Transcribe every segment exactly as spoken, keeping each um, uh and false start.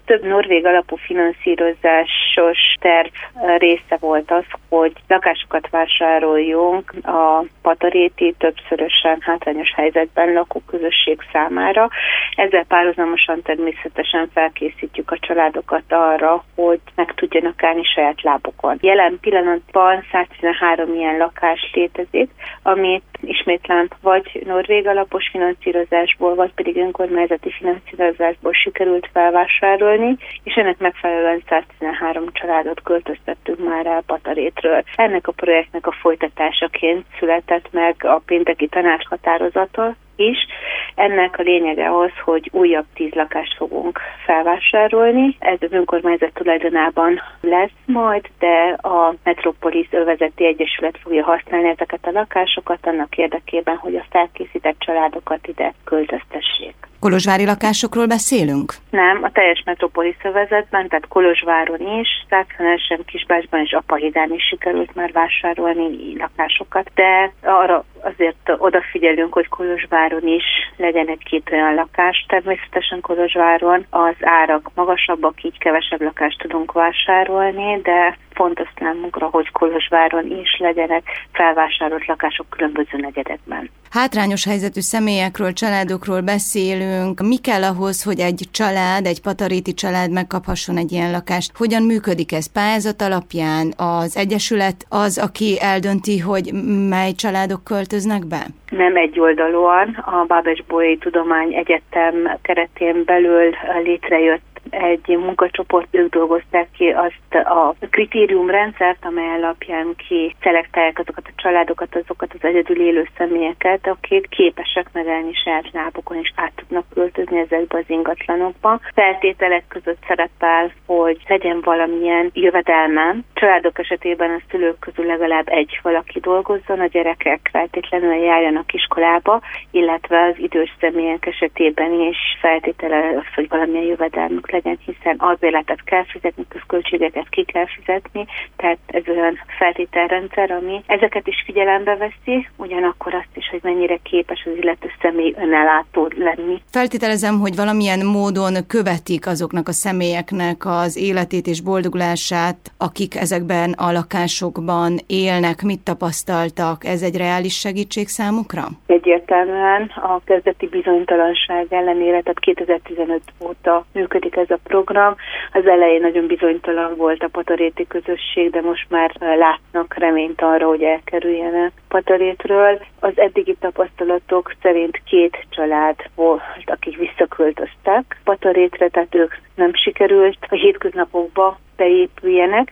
több norvég alapú finanszírozásos terv része volt az, hogy lakásokat vásároljunk a pataréti, többszörösen hátrányos helyzetben lakó közösség számára. Ezzel párhuzamosan természetesen felkészítjük a családokat arra, hogy meg tudjanak állni saját lábukon. Jelen pillanatban száztizenhárom ilyen lakás létezik, amit ismétlen vagy norvég alapos finanszírozásból, vagy pedig önkormányzati finanszírozásból sikerült felvásárolni, és ennek megfelelően száztizenhárom családot költöztettünk már el Patarétről. Ennek a projektnek a folytatásaként született meg a pénteki tanácshatározata is. Ennek a lényege az, hogy újabb tíz lakást fogunk felvásárolni. Ez az önkormányzat tulajdonában lesz majd, de a Metropolis övezeti egyesület fogja használni ezeket a lakásokat annak érdekében, hogy a felkészített családokat ide költöztessék. Kolozsvári lakásokról beszélünk? Nem, a teljes Metropolis övezetben, tehát Kolozsváron is, Zágszentesen, Kisbácsban és Apahidán is sikerült már vásárolni lakásokat, de arra azért odafigyelünk, hogy Kolozsváron is legyen egy-két olyan lakás. Természetesen Kolozsváron az árak magasabbak, így kevesebb lakást tudunk vásárolni, de fontos számunkra, hogy Kolozsváron is legyenek felvásárolt lakások különböző negyedekben. Hátrányos helyzetű személyekről, családokról beszélünk. Mi kell ahhoz, hogy egy család, egy pataréti család megkaphasson egy ilyen lakást? Hogyan működik ez? Pályázat alapján az egyesület az, aki eldönti, hogy mely családok költöznek be? Nem egyoldalúan. A Bábes-Bolyai Tudományegyetem keretén belül létrejött egy munkacsoport, ők dolgozták ki azt a kritériumrendszert, amely alapján ki szelektálják azokat a családokat, azokat az egyedül élő személyeket, akik képesek megállni saját lábukon, és át tudnak költözni ezekbe az ingatlanokba. Feltételek között szerepel, hogy legyen valamilyen jövedelmem. Családok esetében a szülők közül legalább egy valaki dolgozzon, a gyerekek feltétlenül járjanak iskolába, illetve az idős személyek esetében is feltétele az, hogy valamilyen jövedelmük legyen, hiszen albérletet kell fizetni, közköltségeket ki kell fizetni, tehát ez olyan feltételrendszer, ami ezeket is figyelembe veszi, ugyanakkor azt is, hogy mennyire képes az illető személy önellátó lenni. Feltételezem, hogy valamilyen módon követik azoknak a személyeknek az életét és boldogulását, akik ezekben a lakásokban élnek, mit tapasztaltak, ez egy reális segítség számukra? Egyértelműen a kezdeti bizonytalanság ellenére, tehát kétezer-tizenöt óta működik ez a program. Az elején nagyon bizonytalan volt a pataréti közösség, de most már látnak reményt arra, hogy elkerüljenek Patarétről. Az eddigi tapasztalatok szerint két család volt, akik visszaköltöztek Patarétre, tehát ők nem sikerült a hétköznapokba beépüljenek,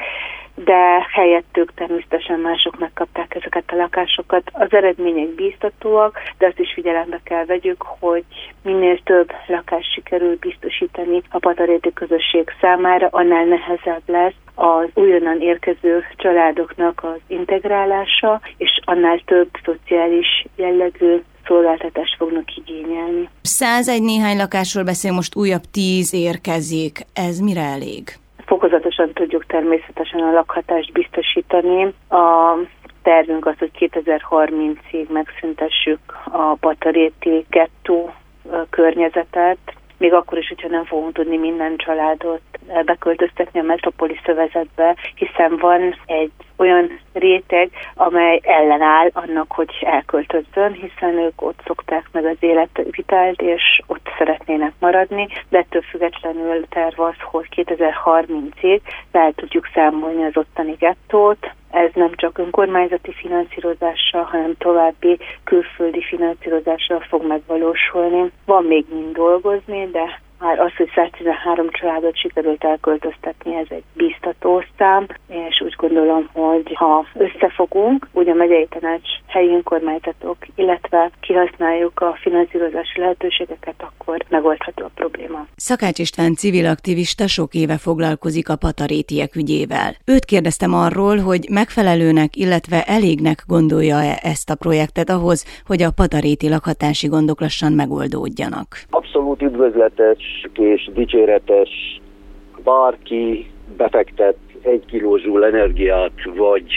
de helyettük természetesen mások megkapták ezeket a lakásokat. Az eredmények bíztatóak, de azt is figyelembe kell vegyük, hogy minél több lakást sikerül biztosítani a pataréti közösség számára, annál nehezebb lesz az újonnan érkező családoknak az integrálása, és annál több szociális jellegű szolgáltatást fognak igényelni. százegy néhány lakásról beszél, most újabb tíz érkezik. Ez mire elég? Fokozatosan tudjuk természetesen a lakhatást biztosítani. A tervünk az, hogy kétezer-harmincig megszüntessük a pataréti gettó környezetet, még akkor is, hogyha nem fogunk tudni minden családot beköltöztetni a Metropolis övezetbe, hiszen van egy olyan réteg, amely ellenáll annak, hogy elköltözzön, hiszen ők ott szokták meg az életvitelt, és ott szeretnének maradni, de ettől függetlenül terv az, hogy kétezer-harmincig fel tudjuk számolni az ottani gettót. Ez nem csak önkormányzati finanszírozással, hanem további külföldi finanszírozással fog megvalósulni. Van még mind dolgozni, de már az, hogy száztizenhárom családot sikerült elköltöztetni, ez egy bíztató szám, és úgy gondolom, hogy ha összefogunk, úgy a megyei tanács, helyi önkormányzatok, illetve kihasználjuk a finanszírozási lehetőségeket, akkor megoldható a probléma. Szakács István civil aktivista sok éve foglalkozik a patarétiek ügyével. Őt kérdeztem arról, hogy megfelelőnek, illetve elégnek gondolja-e ezt a projektet ahhoz, hogy a pataréti lakhatási gondok lassan megoldódjanak. Abszolút üdvözletes és dicséretes, bárki befektet egy kilózsúl energiát, vagy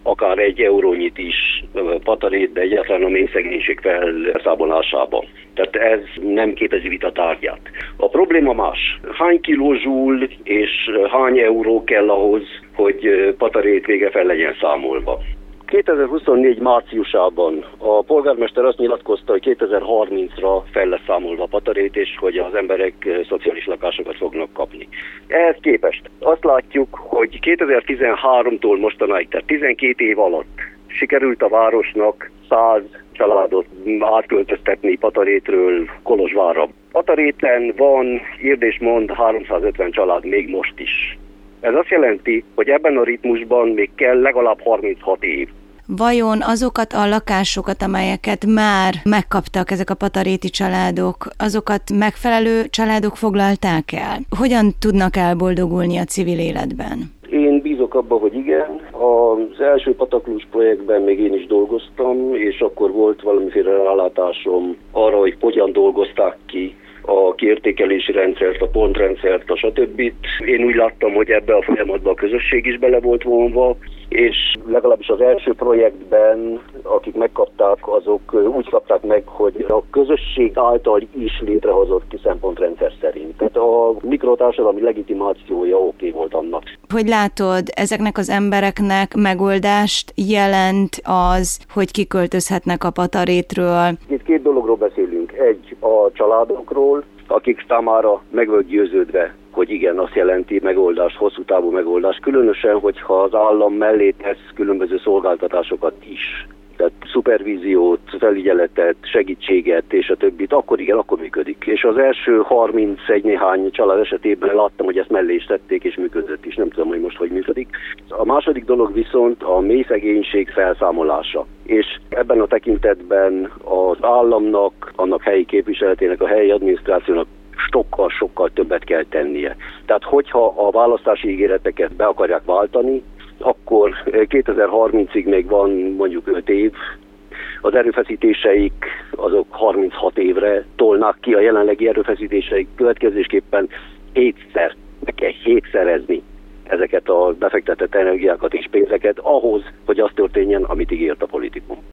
akár egy eurónyit is patarét, de egyáltalán a mély szegénység felszámolásába. Tehát ez nem képezi vita tárgyát. A probléma más. Hány kilózsúl és hány euró kell ahhoz, hogy patarét végre fel legyen számolva? kétezer-huszonnégy márciusában a polgármester azt nyilatkozta, hogy kétezer-harmincra fel lesz számolva a patarét, és hogy az emberek szociális lakásokat fognak kapni. Ehhez képest azt látjuk, hogy kétezer-tizenháromtól mostanáig, tehát tizenkét év alatt sikerült a városnak száz családot átköltöztetni Patarétről Kolozsvárra. Pataréten van, írd és mond, háromszázötven család még most is. Ez azt jelenti, hogy ebben a ritmusban még kell legalább harminchat év. Vajon azokat a lakásokat, amelyeket már megkaptak ezek a pataréti családok, azokat megfelelő családok foglalták el? Hogyan tudnak elboldogulni a civil életben? Én bízok abban, hogy igen. Az első Pataklus projektben még én is dolgoztam, és akkor volt valamiféle rálátásom arra, hogy hogyan dolgozták ki a kiértékelési rendszert, a pontrendszert, a stb. Én úgy láttam, hogy ebbe a folyamatba a közösség is bele volt vonva, és legalábbis az első projektben, akik megkapták, azok úgy kapták meg, hogy a közösség által is létrehozott ki szempontrendszer szerint. Tehát a mikrotársadalmi legitimációja oké okay volt annak. Hogy látod, ezeknek az embereknek megoldást jelent az, hogy kiköltözhetnek a Patarétről? Itt két dologról beszélünk. Egy a családokról, akik számára meg volt győződve, hogy igen, azt jelenti megoldás, hosszú távú megoldás, különösen, hogyha az állam mellé tesz különböző szolgáltatásokat is. Tehát szupervíziót, felügyeletet, segítséget és a többit, akkor igen, akkor működik. És az első harmincegy néhány család esetében láttam, hogy ezt mellé is tették, és működött is. Nem tudom, hogy most hogy működik. A második dolog viszont a mély szegénység felszámolása. És ebben a tekintetben az államnak, annak helyi képviseletének, a helyi adminisztrációnak sokkal-sokkal többet kell tennie. Tehát hogyha a választási ígéreteket be akarják váltani, akkor kétezer-harmincig még van mondjuk öt év, az erőfeszítéseik azok harminchat évre tolnák ki, a jelenlegi erőfeszítéseik következésképpen hétszer, meg kell hétszerezni ezeket a befektetett energiákat és pénzeket ahhoz, hogy az történjen, amit ígért a politikum.